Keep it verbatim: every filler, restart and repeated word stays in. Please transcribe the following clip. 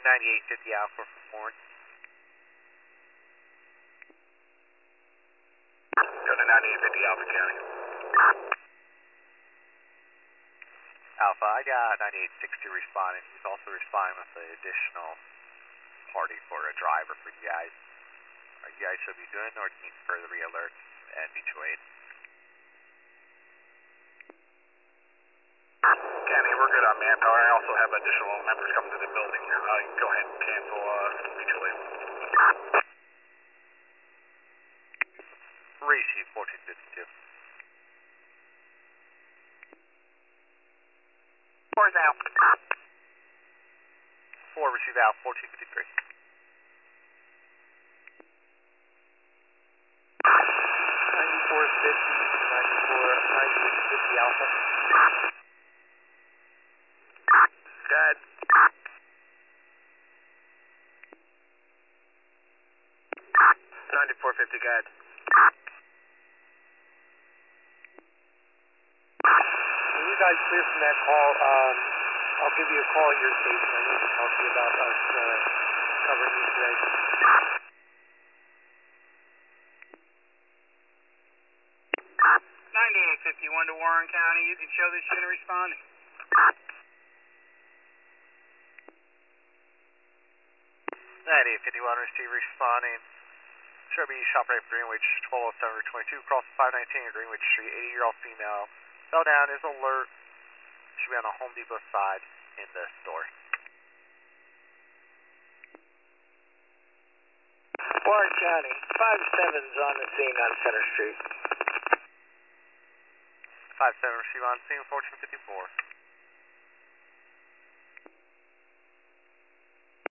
ninety-eight fifty Alpha from Warren. Go to ninety-eight fifty Alpha County. Alpha, I got ninety-eight sixty responding. He's also responding with an additional party for a driver for you guys. Are you guys should be doing or do you need further re-alerts and mutual aid? County, we're good on manpower. I also have additional members coming to the building. Uh, go ahead and cancel uh, mutual aid. Receive fourteen fifty-two. Four's out. Four, receive out, fourteen fifty-three. ninety-four fifty, ninety-four, ninety-eight fifty Alpha. Good. ninety-four fifty, good. When you guys clear from that call, um, I'll give you a call at your station. I need to talk to you about us uh, covering you today. ninety-eight fifty-one to Warren County. You can show this unit responding. ninety-eight fifty-one, receive responding. Should be shop right for Greenwich, twelve oh seven twenty-two, across five nineteen at Greenwich Street, eighty year old female. Fell down, is alert. Should be on the Home Depot side in the store. Warren County, five seven's on the scene on Center Street. five seven, receive on scene, fourteen fifty-four.